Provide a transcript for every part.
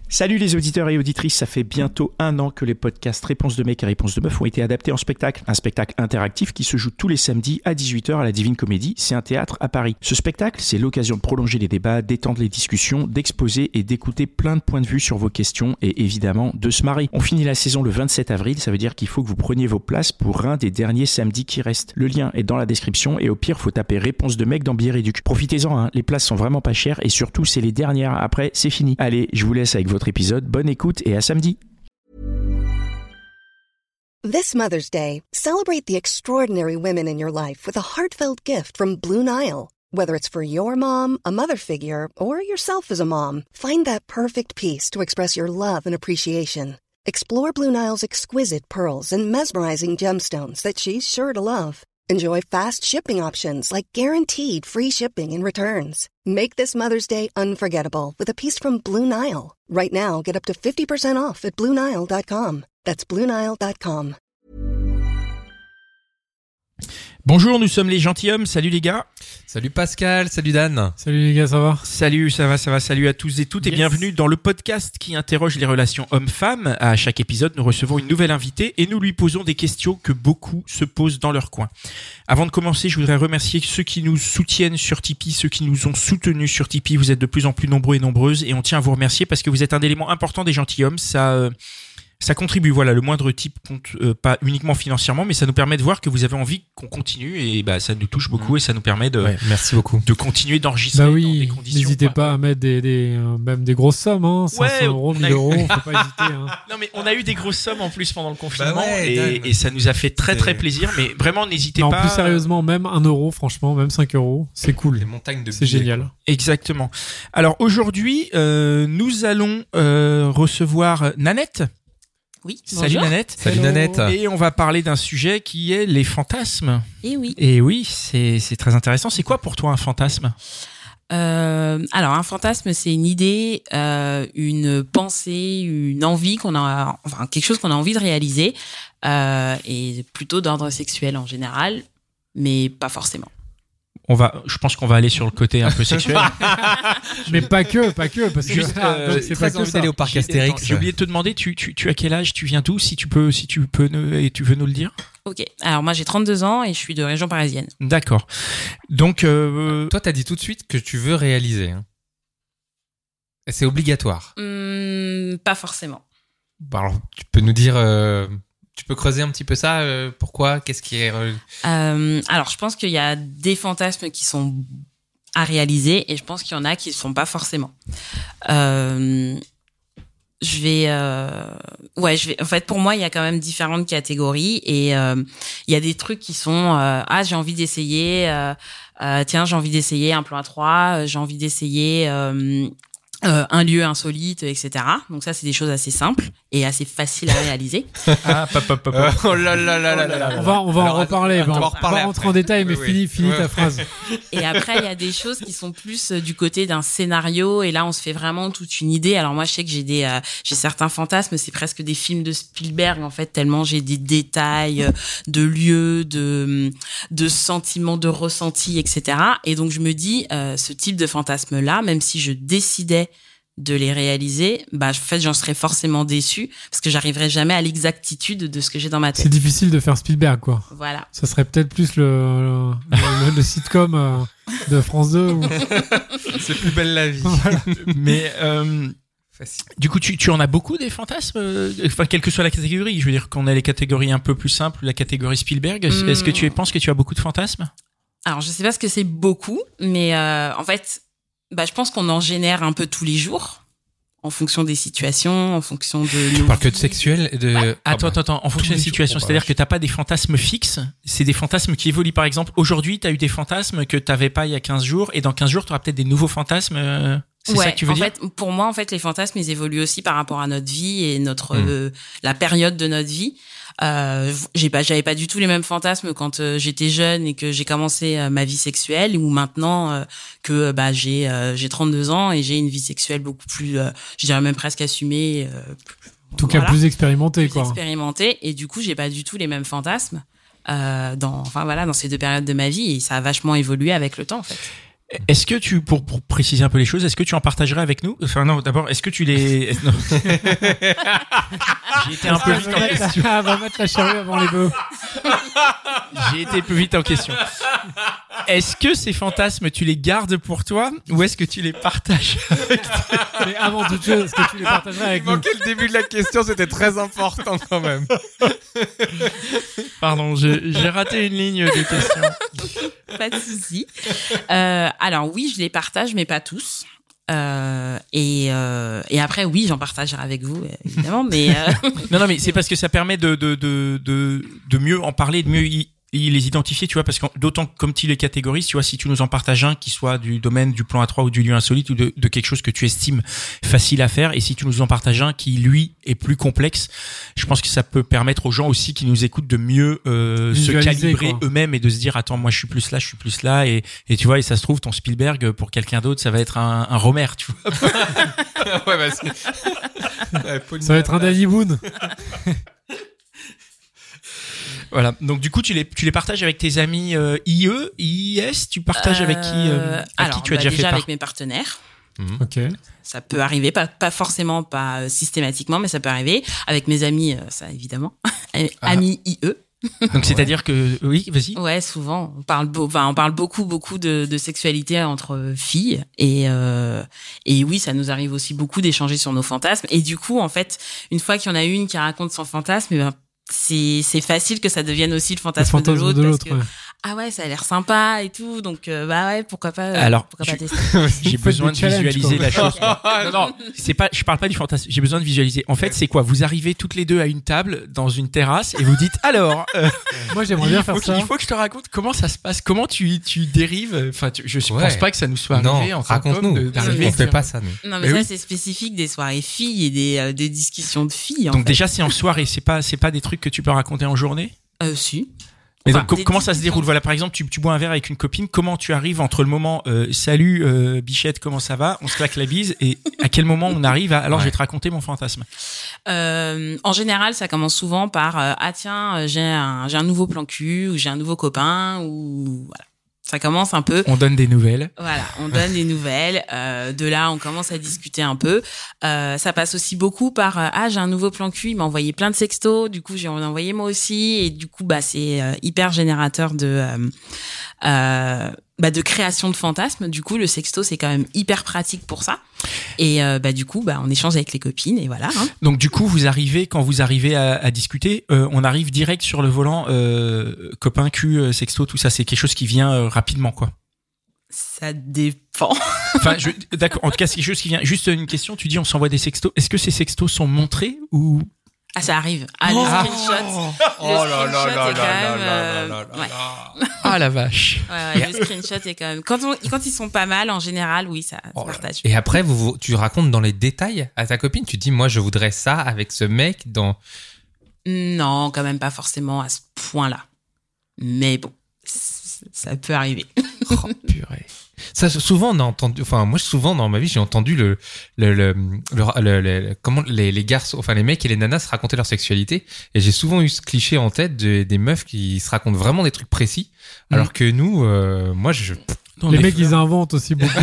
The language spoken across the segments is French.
Salut les auditeurs et auditrices, ça fait bientôt 1 an que les podcasts Réponse de mec et Réponse de meuf ont été adaptés en spectacle. Un spectacle interactif qui se joue tous les samedis à 18h à la Divine Comédie, c'est un théâtre à Paris. Ce spectacle, c'est l'occasion de prolonger les débats, d'étendre les discussions, d'exposer et d'écouter plein de points de vue sur vos questions et évidemment de se marrer. On finit la saison le 27 avril, ça veut dire qu'il faut que vous preniez vos places pour un des derniers samedis qui restent. Le lien est dans la description et au pire, faut taper Réponse de mec dans Billet Réduc. Profitez-en, les places sont vraiment pas chères et surtout, c'est les dernières. Après, c'est fini. Allez, je vous laisse avec votre épisode. Bonne écoute et à samedi. This Mother's Day, celebrate the extraordinary women in your life with a heartfelt gift from Blue Nile. Whether it's for your mom, a mother figure, or yourself as a mom, find that perfect piece to express your love and appreciation. Explore Blue Nile's exquisite pearls and mesmerizing gemstones that she's sure to love. Enjoy fast shipping options like guaranteed free shipping and returns. Make this Mother's Day unforgettable with a piece from Blue Nile. Right now, get up to 50% off at BlueNile.com. That's BlueNile.com. Bonjour, nous sommes les gentilshommes. Salut les gars. Salut Pascal, salut Dan. Salut les gars, ça va ? Salut, ça va. Salut à tous et toutes et bienvenue dans le podcast qui interroge les relations hommes-femmes. À chaque épisode, nous recevons une nouvelle invitée et nous lui posons des questions que beaucoup se posent dans leur coin. Avant de commencer, je voudrais remercier ceux qui nous soutiennent sur Tipeee, ceux qui nous ont soutenus sur Tipeee. Vous êtes de plus en plus nombreux et nombreuses et on tient à vous remercier parce que vous êtes un élément important des gentilshommes. Ça contribue, voilà, le moindre type compte pas uniquement financièrement, mais ça nous permet de voir que vous avez envie qu'on continue et ça nous touche beaucoup et ça nous permet merci beaucoup. de continuer d'enregistrer dans des conditions. N'hésitez pas à mettre même des grosses sommes, 500 euros, 1000 euros, faut pas hésiter. Non mais on a eu des grosses sommes en plus pendant le confinement et ça nous a fait très plaisir, mais vraiment n'hésitez pas. En plus sérieusement, même 1 euro, franchement, même 5 euros, c'est cool. Les montagnes de c'est billets, génial. Quoi. Exactement. Alors aujourd'hui, nous allons recevoir Nanette. Oui, salut bonjour. Nanette. Salut Nanette. Et on va parler d'un sujet qui est les fantasmes. Et oui, c'est très intéressant. C'est quoi pour toi un fantasme ? Alors un fantasme, c'est une idée, une pensée, une envie quelque chose qu'on a envie de réaliser, et plutôt d'ordre sexuel en général, mais pas forcément. Je pense qu'on va aller sur le côté un peu sexuel. Mais pas que, parce que c'est très envie d'aller au parc Astérix. J'ai oublié de te demander, tu as quel âge, tu viens d'où, si tu veux nous le dire. Ok, alors moi j'ai 32 ans et je suis de région parisienne. D'accord. Donc toi t'as dit tout de suite que tu veux réaliser. C'est obligatoire. Pas forcément. Alors tu peux nous dire. Tu peux creuser un petit peu ça, pourquoi, qu'est-ce qui est... Alors, je pense qu'il y a des fantasmes qui sont à réaliser et je pense qu'il y en a qui ne sont pas forcément. En fait, pour moi, il y a quand même différentes catégories et il y a des trucs qui sont j'ai envie d'essayer, j'ai envie d'essayer un plan à 3, j'ai envie d'essayer un lieu insolite, etc. Donc ça, c'est des choses assez simples et assez faciles à réaliser. Oh là là là là là. On va en reparler. On va rentrer en détail, mais finis ta phrase. Et après, il y a des choses qui sont plus du côté d'un scénario et là, on se fait vraiment toute une idée. Alors moi, je sais que j'ai certains fantasmes, c'est presque des films de Spielberg en fait, tellement j'ai des détails de lieux, de sentiments, de ressentis, etc. Et donc je me dis, ce type de fantasme-là, même si je décidais de les réaliser, en fait, j'en serais forcément déçue parce que j'arriverai jamais à l'exactitude de ce que j'ai dans ma tête. C'est difficile de faire Spielberg, quoi. Voilà. Ça serait peut-être plus le sitcom de France 2. C'est plus belle la vie. Voilà. Mais du coup, tu en as beaucoup des fantasmes, quelle que soit la catégorie. Je veux dire qu'on a les catégories un peu plus simples, la catégorie Spielberg. Est-ce que tu penses que tu as beaucoup de fantasmes ? Alors, je sais pas ce que c'est beaucoup, mais en fait, je pense qu'on en génère un peu tous les jours, en fonction des situations, en fonction de... Tu parles que de sexuel et de... Ouais. Attends, en fonction des situations. C'est-à-dire que t'as pas des fantasmes fixes, c'est des fantasmes qui évoluent. Par exemple, aujourd'hui, t'as eu des fantasmes que t'avais pas il y a 15 jours, et dans 15 jours, t'auras peut-être des nouveaux fantasmes. C'est ça que tu veux dire ? En fait, pour moi, les fantasmes, ils évoluent aussi par rapport à notre vie et la période de notre vie. J'avais pas du tout les mêmes fantasmes quand j'étais jeune et que j'ai commencé ma vie sexuelle, ou maintenant que j'ai 32 ans et j'ai une vie sexuelle beaucoup plus, je dirais même presque assumée. En tout cas, plus expérimentée, quoi. Expérimentée, et du coup, j'ai pas du tout les mêmes fantasmes dans ces deux périodes de ma vie, et ça a vachement évolué avec le temps, en fait. Est-ce que tu, pour préciser un peu les choses, est-ce que tu en partagerais avec nous? Enfin non, d'abord, est-ce que tu les... Non. J'ai été un peu vite en question. On va mettre la charrue avant les bœufs. J'ai été plus vite en question. Est-ce que ces fantasmes, tu les gardes pour toi ou est-ce que tu les partages avec Mais avant toute chose, est-ce que tu les partagerais avec nous? Le début de la question, c'était très important quand même. Pardon, j'ai raté une ligne de question. Pas de souci. Alors oui, je les partage, mais pas tous. Et après, oui, j'en partagerai avec vous, évidemment, mais Non, mais c'est parce que ça permet de mieux en parler, de mieux les identifier, tu vois, parce que d'autant comme tu les catégorises, tu vois, si tu nous en partages un qui soit du domaine du plan A3 ou du lieu insolite ou de quelque chose que tu estimes facile à faire, et si tu nous en partages un qui, lui, est plus complexe, je pense que ça peut permettre aux gens aussi qui nous écoutent de mieux se calibrer eux-mêmes et de se dire, attends, moi je suis plus là, et tu vois, et ça se trouve, ton Spielberg, pour quelqu'un d'autre, ça va être un Romer, tu vois. Ouais, bah, ça va être un Danny Boone. Voilà. Donc du coup, tu les partages avec tes amis IE, IIS. Tu partages avec qui alors, qui tu as déjà fait part? Avec mes partenaires. Ok. Ça peut arriver, pas forcément, pas systématiquement, mais ça peut arriver. Avec mes amis, ça évidemment. Amis IE. Donc c'est-à-dire que oui, vas-y. Ouais, souvent on parle beaucoup de sexualité entre filles et oui, ça nous arrive aussi beaucoup d'échanger sur nos fantasmes et du coup en fait, une fois qu'il y en a une qui raconte son fantasme, et ben c'est facile que ça devienne aussi le fantasme de l'autre parce que ah ouais, ça a l'air sympa et tout, donc bah ouais, pourquoi pas. Alors, pourquoi pas tester. J'ai besoin de visualiser la chose. Non, c'est pas, je parle pas du fantasme. J'ai besoin de visualiser. En fait, c'est quoi? Vous arrivez toutes les deux à une table dans une terrasse et vous dites alors. Moi, j'aimerais bien faire ça. Il faut que je te raconte comment ça se passe. Comment tu dérives. Enfin, je pense pas que ça nous soit arrivé. Non, raconte-nous. On fait pas ça, nous. Non, mais ça, c'est spécifique des soirées filles et des discussions de filles. Donc déjà, c'est en soirée. C'est pas des trucs que tu peux raconter en journée? Si. Mais donc, comment ça se déroule? Voilà, par exemple, tu bois un verre avec une copine. Comment tu arrives entre le moment salut Bichette, comment ça va? On se claque la bise et à quel moment on arrive à alors je vais te raconter mon fantasme? En général, ça commence souvent par ah tiens, j'ai un nouveau plan cul ou j'ai un nouveau copain ou voilà. Ça commence un peu. On donne des nouvelles. Voilà, on donne des nouvelles. De là, on commence à discuter un peu. Ça passe aussi beaucoup par ah j'ai un nouveau plan cul, il m'a envoyé plein de sextos. Du coup, j'ai envoyé moi aussi. Et du coup, bah c'est hyper générateur de création de fantasmes. Du coup, le sexto c'est quand même hyper pratique pour ça. Et du coup, on échange avec les copines et voilà. Hein. Donc du coup, quand vous arrivez à discuter, on arrive direct sur le volant copain cul sexto, tout ça. C'est quelque chose qui vient rapidement, quoi. Ça dépend. Enfin, d'accord. En tout cas, c'est quelque chose qui vient. Juste une question. Tu dis on s'envoie des sextos. Est-ce que ces sextos sont montrés ou? Ah, ça arrive. Ah, le screenshot. Le screenshot est quand même. Ah la vache. Ouais, le screenshot est quand même. Quand ils sont pas mal, en général, oui, ça se partage. Et après, tu racontes dans les détails à ta copine. Tu dis, moi, je voudrais ça avec ce mec dans. Non, quand même pas forcément à ce point-là. Mais bon, ça peut arriver. Oh purée. Ça, souvent on a entendu, enfin moi souvent dans ma vie j'ai entendu comment les garçons, enfin les mecs et les nanas se racontaient leur sexualité et j'ai souvent eu ce cliché en tête des meufs qui se racontent vraiment des trucs précis alors que nous, moi les mecs ils inventent aussi beaucoup.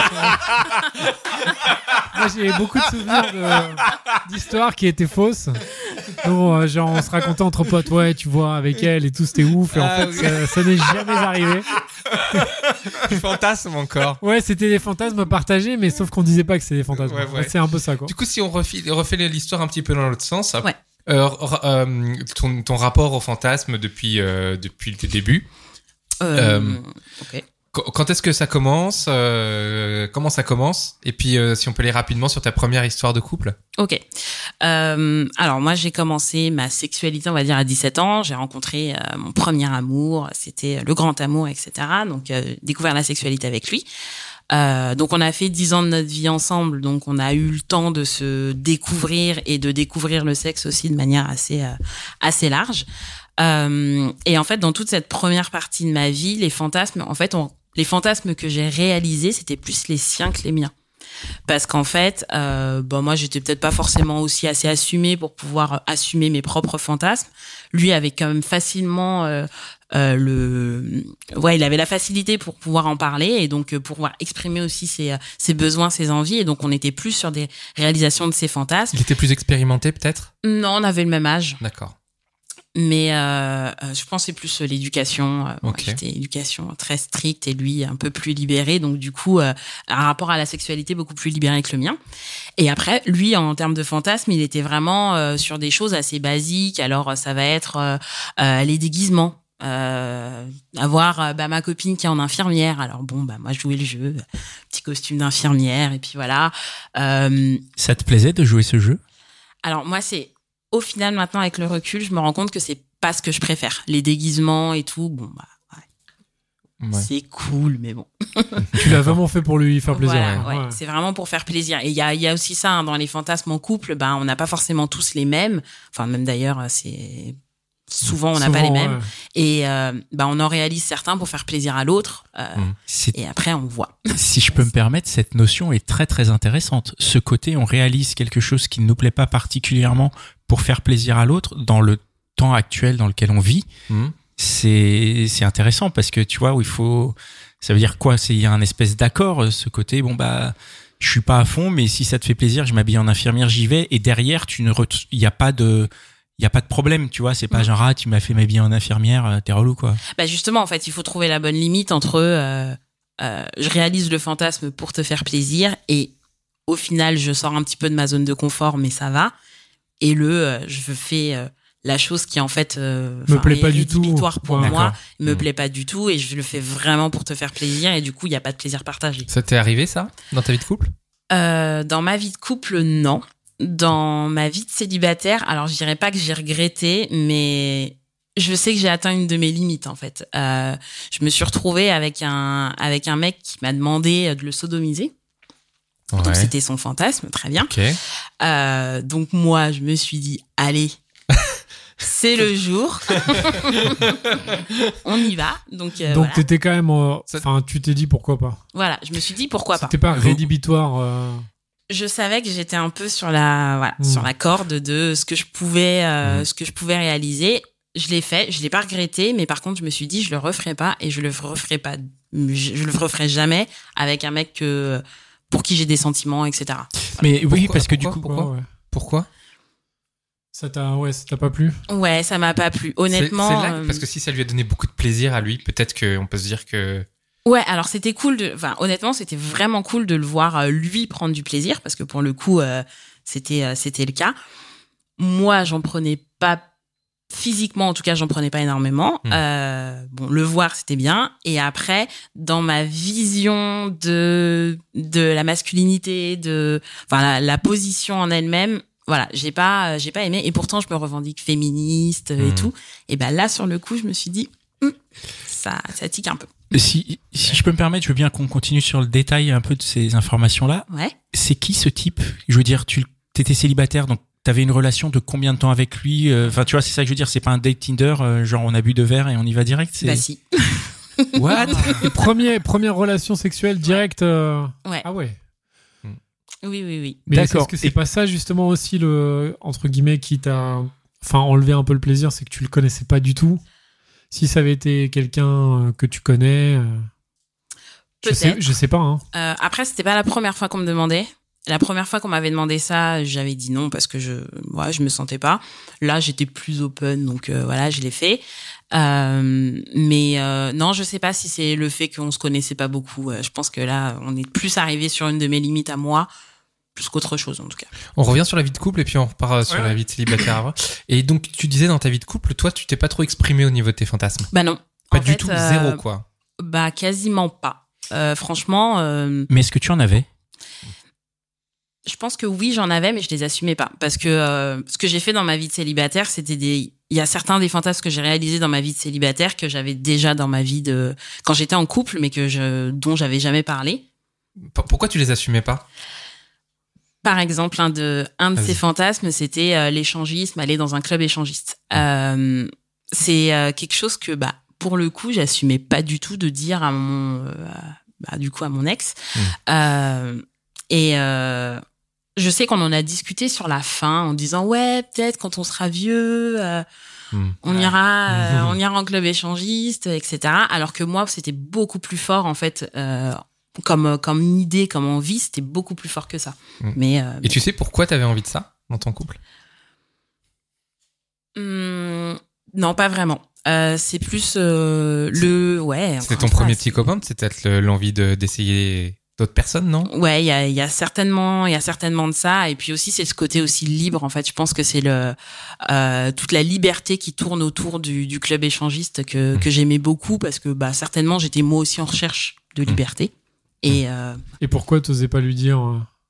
Moi j'ai beaucoup de souvenirs d'histoires qui étaient fausses. Donc, genre on se racontait entre potes, ouais tu vois avec elle et tout c'était ouf et en fait ça n'est jamais arrivé. Du fantasme encore. Ouais, c'était des fantasmes partagés, mais sauf qu'on disait pas que c'était des fantasmes. Ouais. C'est un peu ça, quoi. Du coup, si on refait l'histoire un petit peu dans l'autre sens, ouais. Ton rapport au fantasme depuis le début. Ok. Quand est-ce que ça commence? Comment ça commence? Et puis, si on peut aller rapidement sur ta première histoire de couple. Ok. Alors moi, j'ai commencé ma sexualité, on va dire, à 17 ans. J'ai rencontré mon premier amour. C'était le grand amour, etc. Donc, découvert la sexualité avec lui. Donc, on a fait 10 ans de notre vie ensemble. Donc, on a eu le temps de se découvrir et de découvrir le sexe aussi de manière assez large. Et en fait, dans toute cette première partie de ma vie, les fantasmes, en fait, les fantasmes que j'ai réalisés, c'était plus les siens que les miens. parce qu'en fait, moi, j'étais peut-être pas forcément aussi assez assumée pour pouvoir assumer mes propres fantasmes. Lui avait quand même facilement il avait la facilité pour pouvoir en parler et donc pour pouvoir exprimer aussi ses besoins, ses envies. Et donc, on était plus sur des réalisations de ses fantasmes. Il était plus expérimenté, peut-être? Non, on avait le même âge. D'accord. Mais je pense que c'est plus l'éducation. Moi, Ok. j'étais éducation très stricte et lui un peu plus libéré. Donc du coup, un rapport à la sexualité beaucoup plus libéré que le mien. Et après, lui, en termes de fantasme, il était vraiment sur des choses assez basiques. Alors ça va être les déguisements. Avoir ma copine qui est en infirmière. Alors moi je jouais le jeu, petit costume d'infirmière et puis voilà. Ça te plaisait de jouer ce jeu? Alors moi au final, maintenant, avec le recul, je me rends compte que c'est pas ce que je préfère. Les déguisements et tout, Ouais. c'est cool, mais bon. Tu l'as vraiment fait pour lui faire plaisir. Voilà, ouais. ouais. C'est vraiment pour faire plaisir. Et il y a aussi ça, dans les fantasmes en couple, on n'a pas forcément tous les mêmes. Enfin, même d'ailleurs, souvent, on n'a pas les mêmes. Ouais. Et on en réalise certains pour faire plaisir à l'autre. Et après, on voit. Si je peux me permettre, cette notion est très très intéressante. Ce côté, on réalise quelque chose qui ne nous plaît pas particulièrement pour faire plaisir à l'autre dans le temps actuel dans lequel on vit. C'est intéressant parce que tu vois, ça veut dire quoi? Il y a un espèce d'accord, ce côté, je suis pas à fond, mais si ça te fait plaisir, je m'habille en infirmière, j'y vais. Et derrière, il y a pas de problème, tu vois. C'est pas genre, tu m'as fait m'habiller en infirmière, t'es relou, quoi. Justement, en fait, il faut trouver la bonne limite entre je réalise le fantasme pour te faire plaisir et au final, je sors un petit peu de ma zone de confort, mais ça va. Et je fais la chose qui en fait me plaît pas du tout, rédhibitoire pour ouais, moi, me plaît pas du tout et je le fais vraiment pour te faire plaisir et du coup, il y a pas de plaisir partagé. Ça t'est arrivé, ça, dans ta vie de couple? Dans ma vie de couple, non. Dans ma vie de célibataire, alors je dirais pas que j'ai regretté, mais je sais que j'ai atteint une de mes limites en fait. Je me suis retrouvée avec un mec qui m'a demandé de le sodomiser. Ouais. Donc c'était son fantasme, très bien. Ok. Donc moi, je me suis dit, allez, c'est le jour, on y va. Donc voilà. T'étais quand même, tu t'es dit pourquoi pas. Voilà, je me suis dit pourquoi pas. C'était pas rédhibitoire. Je savais que j'étais un peu sur la corde de ce que je pouvais réaliser. Je l'ai fait, je l'ai pas regretté, mais par contre, je me suis dit, je le referai pas et je le referai pas, je le referai jamais avec un mec pour qui j'ai des sentiments, etc. Voilà. Mais oui, parce que du coup, Pourquoi? Ça t'a pas plu? Ouais, ça m'a pas plu. Honnêtement. C'est là, parce que si ça lui a donné beaucoup de plaisir à lui, peut-être qu'on peut se dire que. Ouais, alors c'était cool honnêtement, c'était vraiment cool de le voir lui prendre du plaisir parce que pour le coup, c'était le cas. Moi, j'en prenais pas physiquement, en tout cas, j'en prenais pas énormément. Le voir, c'était bien. Et après, dans ma vision de la masculinité, la position en elle-même, voilà, j'ai pas aimé. Et pourtant, je me revendique féministe et tout. Et là, sur le coup, je me suis dit, ça tique un peu. Si je peux me permettre, je veux bien qu'on continue sur le détail un peu de ces informations-là. Ouais. C'est qui ce type? Je veux dire, t'étais célibataire, donc t'avais une relation de combien de temps avec lui? Enfin, tu vois, c'est ça que je veux dire. C'est pas un date Tinder, genre on a bu 2 verres et on y va direct. Si. What? Première relation sexuelle directe. Ouais. Ah ouais. Oui. Mais D'accord. est-ce que c'est pas ça justement aussi le entre guillemets qui t'a enlevé un peu le plaisir, c'est que tu le connaissais pas du tout? Si ça avait été quelqu'un que tu connais, peut-être. Je sais pas. Hein. Après, c'était pas la première fois qu'on me demandait. La première fois qu'on m'avait demandé ça, j'avais dit non parce que je me sentais pas. Là, j'étais plus open, donc je l'ai fait. Mais non, je sais pas si c'est le fait qu'on se connaissait pas beaucoup. Je pense que là, on est plus arrivé sur une de mes limites à moi, plus qu'autre chose en tout cas. On revient sur la vie de couple et puis on repart sur la vie de célibataire. Et donc, tu disais dans ta vie de couple, toi, tu t'es pas trop exprimé au niveau de tes fantasmes? Non. Pas du tout, zéro quoi. Quasiment pas. Franchement. Mais est-ce que tu en avais? Je pense que oui, j'en avais, mais je les assumais pas. Parce que ce que j'ai fait dans ma vie de célibataire, il y a certains des fantasmes que j'ai réalisés dans ma vie de célibataire que j'avais déjà dans ma vie quand j'étais en couple, mais dont j'avais jamais parlé. Pourquoi tu les assumais pas? Par exemple, un de ces fantasmes, c'était l'échangisme, aller dans un club échangiste. C'est quelque chose que, pour le coup, j'assumais pas du tout de dire à mon ex. Et je sais qu'on en a discuté sur la fin en disant ouais, peut-être quand on sera vieux, on ira en club échangiste, etc. Alors que moi, c'était beaucoup plus fort en fait, comme idée, comme envie, c'était beaucoup plus fort que ça. Mais et tu sais pourquoi t'avais envie de ça dans ton couple? Non, pas vraiment. C'est plus C'était ton premier petit copain, c'est peut-être l'envie d'essayer d'autres personnes, non? Ouais, il y a certainement de ça. Et puis aussi, c'est ce côté aussi libre. En fait, je pense que c'est toute la liberté qui tourne autour du club échangiste que j'aimais beaucoup parce que certainement j'étais moi aussi en recherche de liberté. Et pourquoi t'osais pas lui dire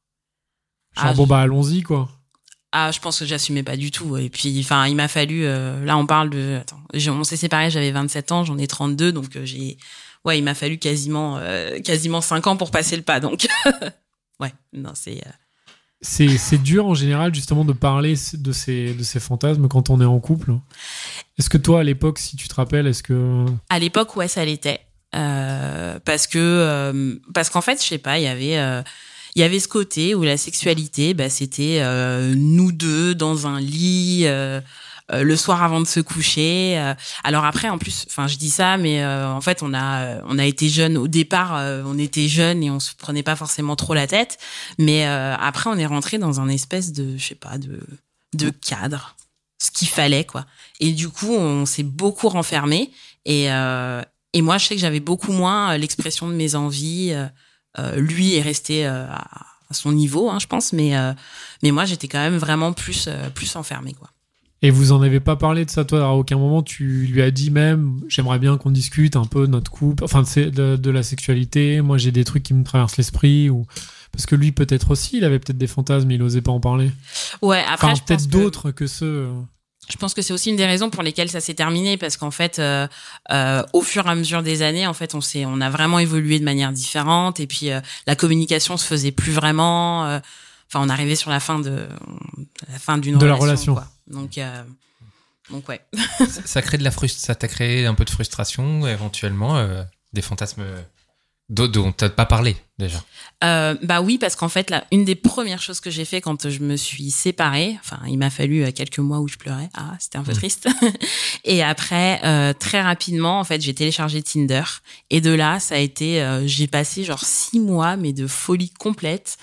allons-y quoi? Je pense que j'assumais pas du tout. Et puis, enfin, il m'a fallu. Là, on parle de. Attends, on s'est séparés. J'avais 27 ans, j'en ai 32, donc il m'a fallu quasiment 5 ans pour passer le pas. Donc, ouais, non, c'est. C'est dur en général justement de parler de ces fantasmes quand on est en couple. Est-ce que toi, à l'époque, si tu te rappelles, À l'époque, ouais, ça l'était. Parce qu'en fait, je sais pas, il y avait ce côté où la sexualité, c'était nous deux dans un lit le soir avant de se coucher. Alors après, en plus, enfin, je dis ça, mais en fait, on a été jeunes au départ. On était jeunes et on se prenait pas forcément trop la tête. Mais après, on est rentré dans un espèce de, je sais pas, de cadre, ce qu'il fallait quoi. Et du coup, on s'est beaucoup renfermé. Et moi, je sais que j'avais beaucoup moins l'expression de mes envies. Lui est resté à son niveau, je pense, mais moi j'étais quand même vraiment plus enfermée quoi. Et vous en avez pas parlé de ça toi? À aucun moment tu lui as dit même j'aimerais bien qu'on discute un peu de notre couple, enfin de la sexualité. Moi j'ai des trucs qui me traversent l'esprit ou parce que lui peut-être aussi il avait peut-être des fantasmes, il osait pas en parler. Ouais, après enfin, peut-être d'autres que ceux. Je pense que c'est aussi une des raisons pour lesquelles ça s'est terminé parce qu'en fait, au fur et à mesure des années, en fait, on a vraiment évolué de manière différente et puis la communication se faisait plus vraiment. Enfin, on arrivait sur la fin d'une relation, la relation. Quoi. Donc ouais. Ça crée ça t'a créé un peu de frustration, éventuellement, des fantasmes dont t'as pas parlé déjà. Oui, parce qu'en fait, là, une des premières choses que j'ai fait quand je me suis séparée, enfin, il m'a fallu quelques mois où je pleurais. C'était un peu triste. Et après, très rapidement, en fait, j'ai téléchargé Tinder. Et de là, ça a été, j'ai passé genre 6 mois, mais de folie complète.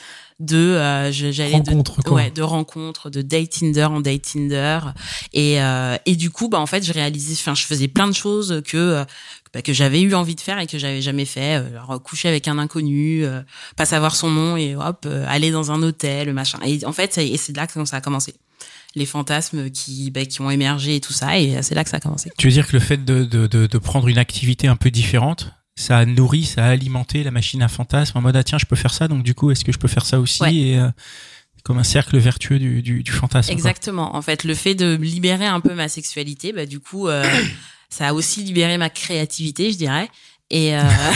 De rencontres, de date Tinder en date Tinder. Et du coup, en fait, je faisais plein de choses que j'avais eu envie de faire et que j'avais jamais fait. Alors, coucher avec un inconnu, pas savoir son nom et hop, aller dans un hôtel, machin. Et en fait, c'est de là que ça a commencé. Les fantasmes qui ont émergé et tout ça, et c'est là que ça a commencé. Tu veux dire que le fait de prendre une activité un peu différente, ça a nourri, ça a alimenté la machine à fantasmes en mode tiens, je peux faire ça, donc du coup, est-ce que je peux faire ça aussi? Ouais. Et comme un cercle vertueux du fantasme. Exactement. Quoi. En fait, le fait de libérer un peu ma sexualité, du coup, ça a aussi libéré ma créativité, je dirais. Et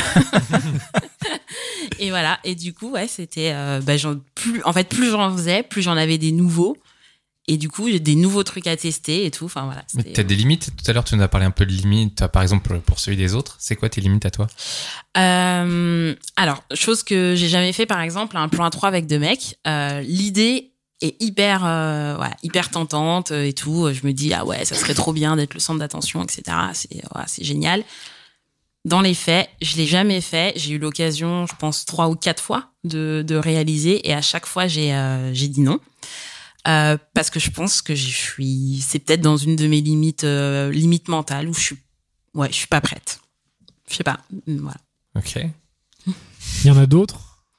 et voilà. Et du coup, ouais, c'était plus j'en faisais, plus j'en avais des nouveaux. Et du coup, j'ai des nouveaux trucs à tester et tout. Enfin, voilà. Mais t'as des limites? Tout à l'heure, tu nous as parlé un peu de limites, par exemple, pour celui des autres. C'est quoi tes limites à toi? Alors, chose que j'ai jamais fait, par exemple, un plan à 3 avec 2 mecs. L'idée est hyper tentante et tout. Je me dis, ça serait trop bien d'être le centre d'attention, etc. C'est génial. Dans les faits, je l'ai jamais fait. J'ai eu l'occasion, je pense, 3 ou 4 fois de réaliser. Et à chaque fois, j'ai dit non. Parce que je pense que c'est peut-être dans une de mes limites mentales où je suis pas prête. Je sais pas, voilà. Ok. Il y en a d'autres?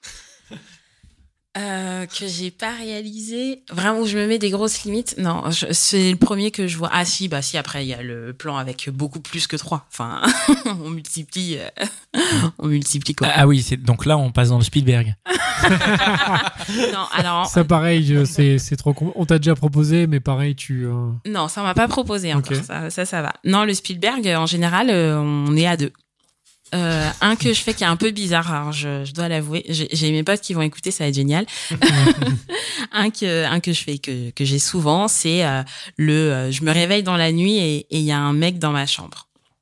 Que j'ai pas réalisé. Vraiment, où je me mets des grosses limites. Non, c'est le premier que je vois. Ah si, après, il y a le plan avec beaucoup plus que 3. Enfin, on multiplie quoi. Ah oui, donc là, on passe dans le Spielberg. Non, alors. Ça, pareil, c'est trop on t'a déjà proposé, mais pareil, Non, ça m'a pas proposé encore. Okay. Ça va. Non, le Spielberg, en général, on est à 2. Un que je fais qui est un peu bizarre, alors je dois l'avouer, j'ai mes potes qui vont écouter, ça va être génial. un que je fais que j'ai souvent, c'est je me réveille dans la nuit et il y a un mec dans ma chambre.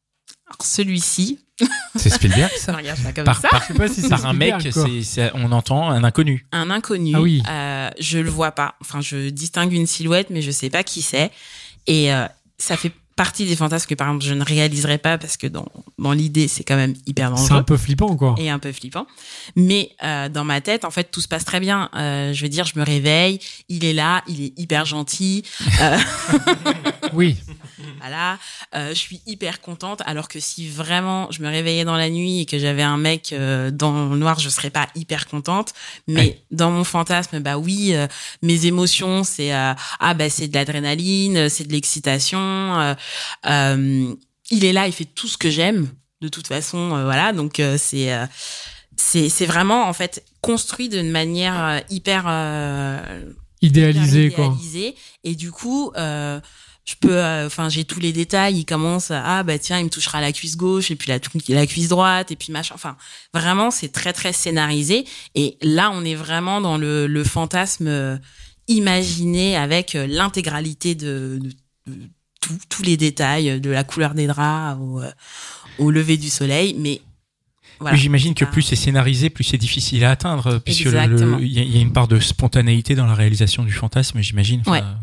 Alors, celui-ci. C'est Spielberg, ça? Regarde ça comme Par, ça. par, Je sais pas si c'est par un mec, Spielberg, quoi. on entend un inconnu. Un inconnu. Ah oui. Je le vois pas. Enfin, je distingue une silhouette, mais je sais pas qui c'est. Et ça fait partie des fantasmes que, par exemple, je ne réaliserai pas parce que dans l'idée, c'est quand même hyper dangereux. C'est un peu flippant, quoi. Et un peu flippant. Mais dans ma tête, en fait, tout se passe très bien. Je veux dire, je me réveille, il est là, il est hyper gentil. Oui. Voilà, je suis hyper contente. Alors que si vraiment je me réveillais dans la nuit et que j'avais un mec dans le noir, je serais pas hyper contente. Mais dans mon fantasme, bah oui, mes émotions, c'est c'est de l'adrénaline, c'est de l'excitation. Il est là, il fait tout ce que j'aime. De toute façon, voilà. Donc c'est vraiment en fait construit d'une manière hyper Idéalisé, quoi. idéalisée. Et du coup. Je peux, j'ai tous les détails. Il commence tiens, il me touchera la cuisse gauche et puis la cuisse droite et puis machin. Enfin, vraiment, c'est très très scénarisé. Et là, on est vraiment dans le fantasme imaginé avec l'intégralité de tous les détails, de la couleur des draps au lever du soleil. Mais voilà. Oui, j'imagine que plus c'est scénarisé, plus c'est difficile à atteindre, puisque Exactement. il y a une part de spontanéité dans la réalisation du fantasme, j'imagine. Enfin, Ouais.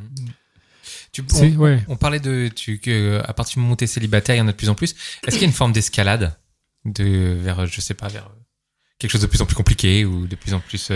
On parlait que à partir du moment où t'es célibataire, il y en a de plus en plus. Est-ce qu'il y a une forme d'escalade vers quelque chose de plus en plus compliqué ou de plus en plus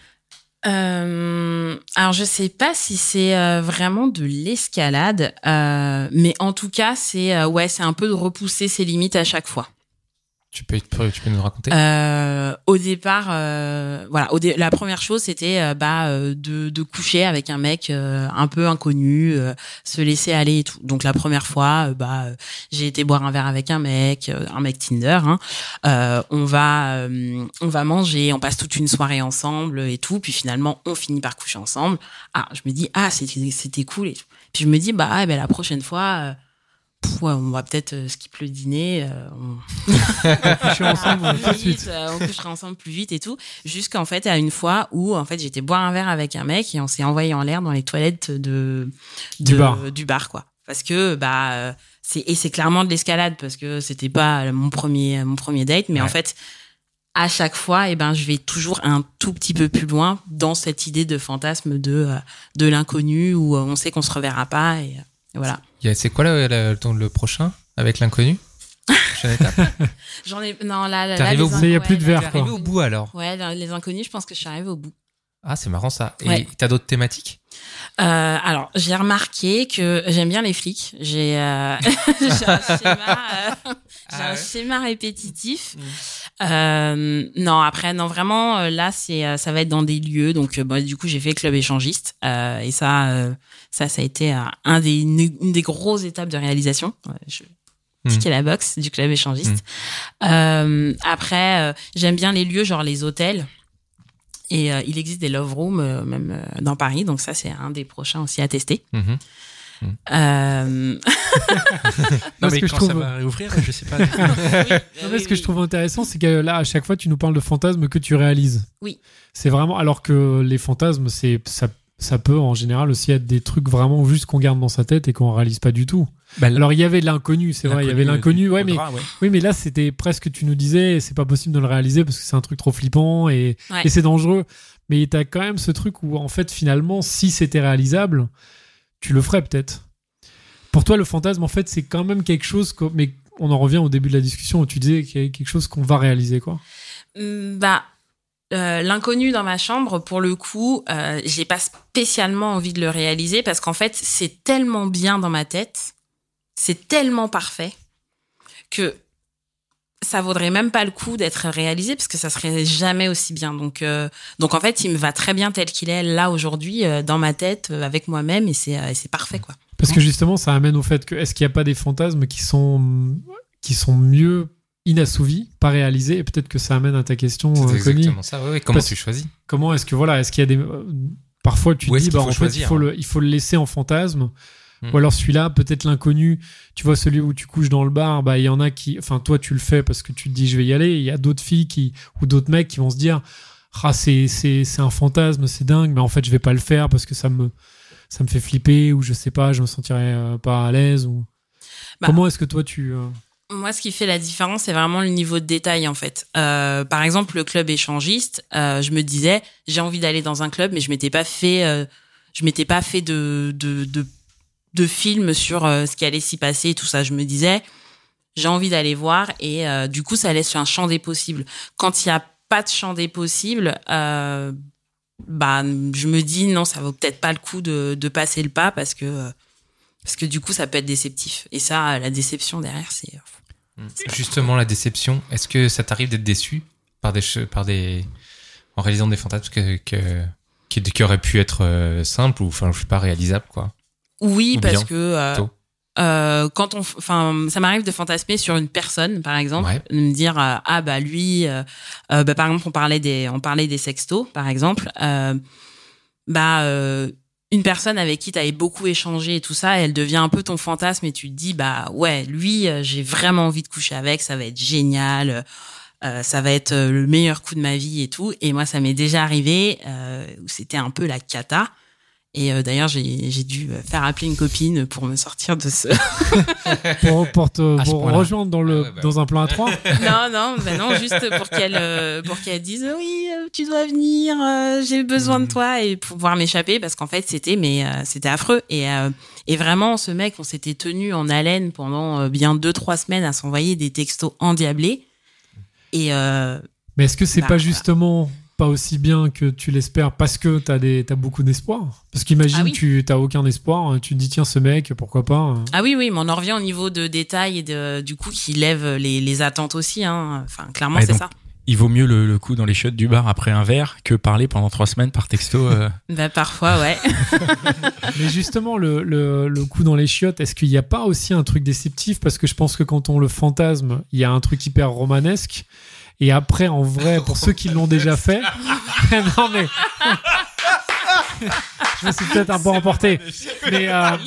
Alors je sais pas si c'est vraiment de l'escalade, mais en tout cas c'est un peu de repousser ses limites à chaque fois. Tu peux nous raconter? Au départ, la première chose c'était de coucher avec un mec un peu inconnu, se laisser aller et tout. Donc la première fois, j'ai été boire un verre avec un mec Tinder. On va manger, on passe toute une soirée ensemble et tout. Puis finalement, on finit par coucher ensemble. Je me dis c'était cool et tout. Puis je me dis la prochaine fois. On va peut-être skip le dîner. On couchera ensemble tout de suite. On couchera ensemble plus vite et tout. Jusqu'en fait, à une fois où en fait j'étais boire un verre avec un mec et on s'est envoyé en l'air dans les toilettes du bar, quoi. Parce que c'est clairement de l'escalade parce que c'était pas mon premier date, mais en fait à chaque fois, je vais toujours un tout petit peu plus loin dans cette idée de fantasme de l'inconnu où on sait qu'on se reverra pas et voilà. C'est quoi le prochain avec l'inconnu? Prochaine étape? T'es arrivé au bout. Il y a plus de verre, T'es arrivé au bout alors? Ouais, les inconnus, je pense que je suis arrivée au bout. Ah, c'est marrant ça. Et Ouais. t'as d'autres thématiques? Alors, j'ai remarqué que j'aime bien les flics. J'ai un schéma répétitif. Non, vraiment, là, ça va être dans des lieux. Donc, du coup, j'ai fait club échangiste. Et ça a été une des grosses étapes de réalisation. Je tiquais la box du club échangiste. Après, j'aime bien les lieux, genre les hôtels. Et il existe des love rooms même dans Paris, donc ça c'est un des prochains aussi à tester. Non, Parce mais que quand je trouve... ça va réouvrir, je sais pas. Ce que je trouve intéressant, c'est que là, à chaque fois, tu nous parles de fantasmes que tu réalises. Oui. C'est vraiment... Alors que les fantasmes, ça peut en général aussi être des trucs vraiment juste qu'on garde dans sa tête et qu'on réalise pas du tout. Alors il y avait l'inconnu, c'est vrai, il y avait l'inconnu, oui, mais là c'était presque, tu nous disais, c'est pas possible de le réaliser parce que c'est un truc trop flippant et c'est dangereux. Mais t'as quand même ce truc où en fait finalement, si c'était réalisable, tu le ferais peut-être. Pour toi, le fantasme en fait c'est quand même quelque chose, mais on en revient au début de la discussion où tu disais qu'il y a quelque chose qu'on va réaliser, quoi. L'inconnu dans ma chambre, pour le coup, j'ai pas spécialement envie de le réaliser parce qu'en fait, c'est tellement bien dans ma tête, c'est tellement parfait que ça vaudrait même pas le coup d'être réalisé parce que ça serait jamais aussi bien. Donc en fait, il me va très bien tel qu'il est là aujourd'hui dans ma tête avec moi-même et c'est parfait, quoi. Parce que justement, ça amène au fait que est-ce qu'il y a pas des fantasmes qui sont mieux inassouvis, pas réalisés, et peut-être que ça amène à ta question, C'est Connie. exactement ça. Oui. Comment tu choisis? Comment est-ce qu'il y a des parfois tu te dis faut en fait choisir, il faut le laisser en fantasme. Ou alors celui-là, peut-être l'inconnu, tu vois, celui où tu couches dans le bar, il y en a qui, enfin toi tu le fais parce que tu te dis je vais y aller, il y a d'autres filles ou d'autres mecs qui vont se dire c'est un fantasme, c'est dingue, mais en fait je vais pas le faire parce que ça me fait flipper ou je sais pas, je me sentirais pas à l'aise ou... Comment est-ce que toi tu... Moi, ce qui fait la différence, c'est vraiment le niveau de détail, en fait. Par exemple, le club échangiste, je me disais, j'ai envie d'aller dans un club, mais je m'étais pas fait de film sur ce qui allait s'y passer et tout ça. Je me disais, j'ai envie d'aller voir, et du coup, ça laisse un champ des possibles. Quand il y a pas de champ des possibles, je me dis non, ça vaut peut-être pas le coup de passer le pas parce que du coup ça peut être déceptif, et ça, la déception derrière, c'est Justement, la déception, est-ce que ça t'arrive d'être déçu en réalisant des fantasmes qui auraient pu être simples ou, enfin, je sais pas, réalisables, quoi? oui, Ou parce bien, que ça m'arrive de fantasmer sur une personne, par exemple, Ouais. de me dire lui, par exemple, on parlait des sextos, par exemple, une personne avec qui tu avais beaucoup échangé et tout ça, elle devient un peu ton fantasme, et tu te dis ouais, lui, j'ai vraiment envie de coucher avec, ça va être génial, ça va être le meilleur coup de ma vie et tout. Et moi, ça m'est déjà arrivé où c'était un peu la cata. Et d'ailleurs, j'ai dû faire appeler une copine pour me sortir de ce... Pour te À ce point-là. rejoindre dans un plan à 3. non, juste pour qu'elle dise oui, tu dois venir, j'ai besoin de toi, et pouvoir m'échapper, parce qu'en fait c'était affreux, et vraiment, ce mec, on s'était tenu en haleine pendant bien 2-3 semaines à s'envoyer des textos endiablés, et Mais est-ce que c'est Bah, pas voilà. justement pas aussi bien que tu l'espères parce que t'as beaucoup d'espoir? Parce qu'imagine, Ah oui. tu t'as aucun espoir, tu te dis tiens, ce mec, pourquoi pas? ah oui, mais on en revient au niveau de détail, et du coup qui lève les attentes aussi, hein. Enfin, clairement, Ouais, c'est donc- ça. Il vaut mieux le coup dans les chiottes du bar après un verre que parler pendant 3 semaines par texto. Parfois, ouais. Mais justement, le coup dans les chiottes, est-ce qu'il n'y a pas aussi un truc déceptif? Parce que je pense que quand on le fantasme, il y a un truc hyper romanesque. Et après, en vrai, pour ceux qui l'ont déjà fait... non, mais... je me suis peut-être un peu emporté. Mais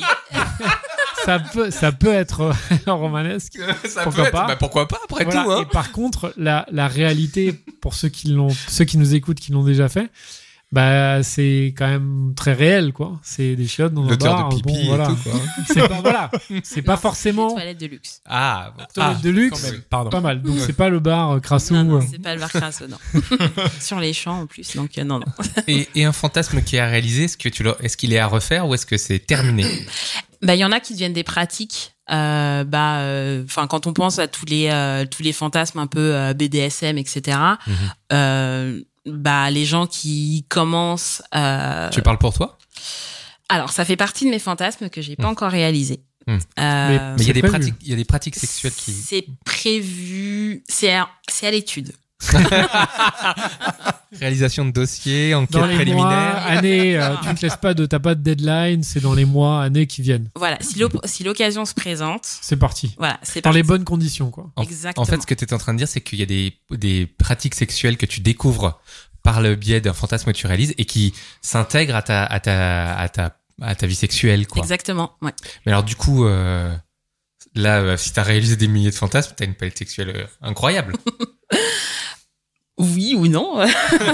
ça peut être romanesque. Pourquoi pas? Pourquoi pas, après Voilà. tout, hein? Et par contre, la réalité, pour ceux qui nous écoutent, qui l'ont déjà fait, c'est quand même très réel, quoi. C'est des chiottes dans un L'odeur bar. de pipi et voilà. tout, quoi. C'est pas forcément Toilette de luxe. Ah, toilette de luxe. quand même. Pardon. Pas mal. Donc c'est pas le bar Crassou. Non, c'est pas le bar crasso, non. Sur les champs, en plus, donc non. Et un fantasme qui est à réaliser, est-ce qu'il est à refaire ou est-ce que c'est terminé? Il y en a qui deviennent des pratiques. Quand on pense à tous les fantasmes un peu BDSM, etc. Les gens qui commencent. Tu parles pour toi? Alors, ça fait partie de mes fantasmes que j'ai pas encore réalisés. Mais il y C'est a des prévu. pratiques, il y a des pratiques sexuelles qui. C'est prévu. C'est à l'étude. Réalisation de dossiers, Dans enquête les préliminaire. mois, années, tu ne te laisses pas t'as pas de deadline, c'est dans les mois, années qui viennent. Voilà. Si l'occasion se présente, C'est parti. voilà, c'est Dans parti. les bonnes conditions, quoi. Exactement. En fait, ce que tu es en train de dire, c'est qu'il y a des pratiques sexuelles que tu découvres par le biais d'un fantasme que tu réalises et qui s'intègrent à ta vie sexuelle, quoi. Exactement. Ouais. Mais alors, du coup, si t'as réalisé des milliers de fantasmes, t'as une palette sexuelle incroyable. Oui ou non.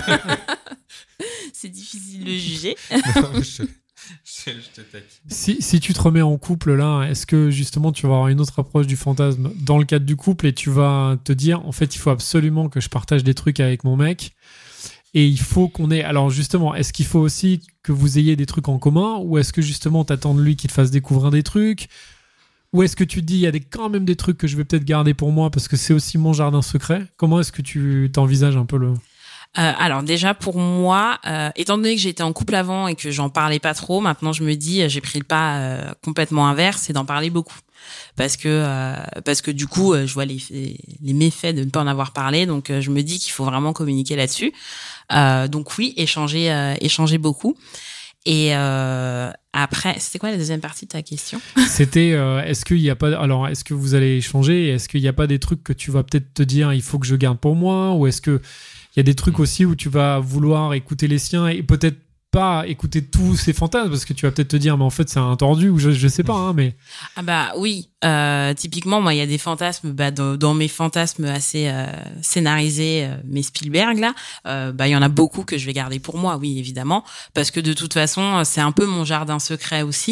C'est difficile de juger. Non, je te taquine. Si tu te remets en couple là, est-ce que justement tu vas avoir une autre approche du fantasme dans le cadre du couple et tu vas te dire en fait il faut absolument que je partage des trucs avec mon mec et il faut qu'on ait... Alors justement, est-ce qu'il faut aussi que vous ayez des trucs en commun ou est-ce que justement t'attends de lui qu'il te fasse découvrir des trucs ou est-ce que tu te dis il y a quand même des trucs que je vais peut-être garder pour moi parce que c'est aussi mon jardin secret? Comment est-ce que tu t'envisages un peu le... Alors déjà pour moi, étant donné que j'étais en couple avant et que j'en parlais pas trop, maintenant je me dis j'ai pris le pas complètement inverse, c'est d'en parler beaucoup parce que du coup je vois les méfaits de ne pas en avoir parlé, donc je me dis qu'il faut vraiment communiquer là-dessus. Donc oui, échanger beaucoup. Et après, c'était quoi la deuxième partie de ta question? C'était est-ce qu'il y a pas est-ce que vous allez échanger et est-ce qu'il n'y a pas des trucs que tu vas peut-être te dire il faut que je garde pour moi ou est-ce que il y a des trucs aussi où tu vas vouloir écouter les siens et peut-être pas écouter tous ces fantasmes parce que tu vas peut-être te dire mais en fait c'est un tordu ou je sais pas hein, mais Oui, typiquement moi il y a des fantasmes dans mes fantasmes assez scénarisés, mes Spielberg là, il y en a beaucoup que je vais garder pour moi, oui évidemment, parce que de toute façon c'est un peu mon jardin secret aussi,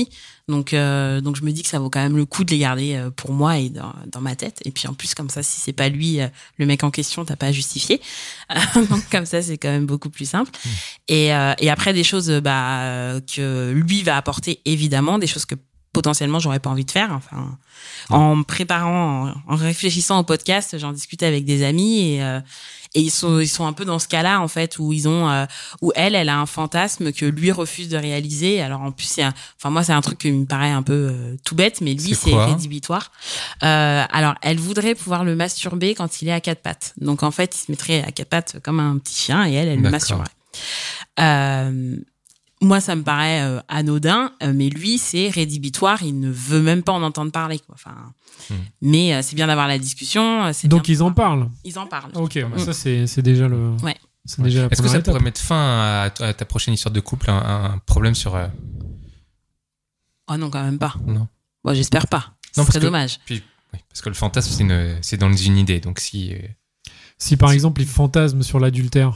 Donc je me dis que ça vaut quand même le coup de les garder pour moi et dans ma tête. Et puis en plus, comme ça, si c'est pas lui, le mec en question, t'as pas à justifier. Donc comme ça, c'est quand même beaucoup plus simple. Et après, des choses que lui va apporter, évidemment, des choses que potentiellement j'aurais pas envie de faire. Enfin, en me préparant, en réfléchissant au podcast, j'en discutais avec des amis et ils sont un peu dans ce cas-là en fait où où elle a un fantasme que lui refuse de réaliser. Alors en plus moi c'est un truc qui me paraît un peu tout bête, mais lui c'est rédhibitoire. Alors elle voudrait pouvoir le masturber quand il est à quatre pattes. Donc en fait il se mettrait à quatre pattes comme un petit chien et elle le masturberait. Moi, ça me paraît anodin, mais lui, c'est rédhibitoire. Il ne veut même pas en entendre parler, quoi. Enfin, mais c'est bien d'avoir la discussion. Donc ils en parlent. Ils en parlent. Ok, ça c'est déjà le. Ouais. C'est déjà la Est-ce que ça étape. pourrait mettre fin à ta prochaine histoire de couple, un problème sur Oh non, quand même pas. Non. Bon, j'espère pas. Non, C'est dommage. Puis, oui, parce que le fantasme, c'est dans une idée. Donc si par exemple il fantasme sur l'adultère.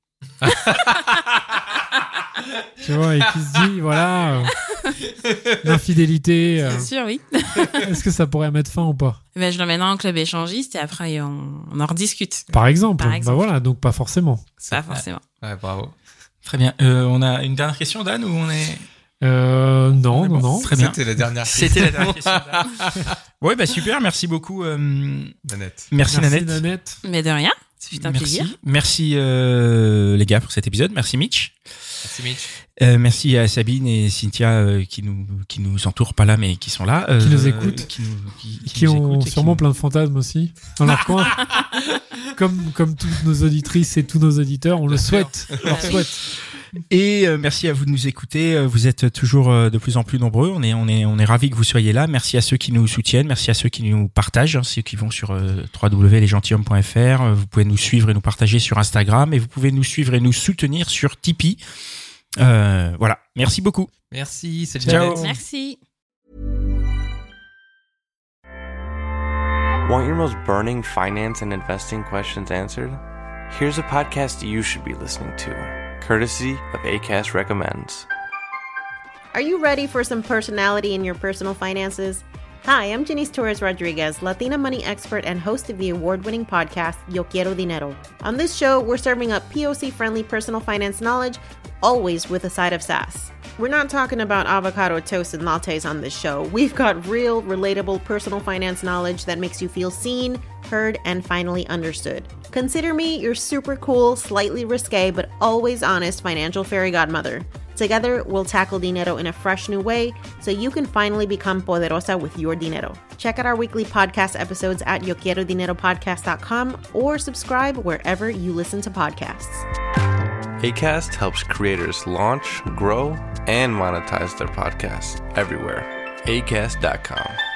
Tu vois, et qui se dit, voilà, l'infidélité. Bien sûr, oui. Est-ce que ça pourrait mettre fin ou pas ? Je l'emmène en club échangiste et après on en rediscute. Par exemple. Par exemple. Bah voilà, donc pas forcément. Pas forcément. Ouais, bravo. Très bien. On a une dernière question, Dan, ou on est... Non. Très bien. C'était la dernière question. C'était la dernière question. Ouais, bah super, merci beaucoup. Nanette. Merci Nanette. Mais de rien. C'est un plaisir. Merci les gars pour cet épisode. Merci Mitch. Merci Mitch. Merci à Sabine et Cynthia qui nous entourent, pas là mais qui sont là, qui nous écoutent, qui nous ont écoutent sûrement plein de fantasmes aussi dans leur coin. comme toutes nos auditrices et tous nos auditeurs, on le souhaite. On leur souhaite. Et merci à vous de nous écouter. Vous êtes toujours de plus en plus nombreux. On est ravis que vous soyez là. Merci à ceux qui nous soutiennent. Merci à ceux qui nous partagent, ceux qui vont sur www.lesgentilhommes.fr. Vous pouvez nous suivre et nous partager sur Instagram. Et vous pouvez nous suivre et nous soutenir sur Tipeee. Voilà. Merci beaucoup. Merci. Salut. Ciao. Merci. Want your most burning finance and investing questions answered? Here's a podcast you should be listening to, courtesy of Acast Recommends. Are you ready for some personality in your personal finances? Hi, I'm Janice Torres Rodriguez, Latina money expert and host of the award-winning podcast Yo Quiero Dinero. On this show, we're serving up POC-friendly personal finance knowledge, always with a side of sass. We're not talking about avocado toast and lattes on this show. We've got real, relatable personal finance knowledge that makes you feel seen, heard, and finally understood. Consider me your super cool, slightly risque, but always honest financial fairy godmother. Together, we'll tackle dinero in a fresh new way so you can finally become poderosa with your dinero. Check out our weekly podcast episodes at yoquierodineropodcast.com or subscribe wherever you listen to podcasts. Acast helps creators launch, grow, and monetize their podcasts everywhere. Acast.com.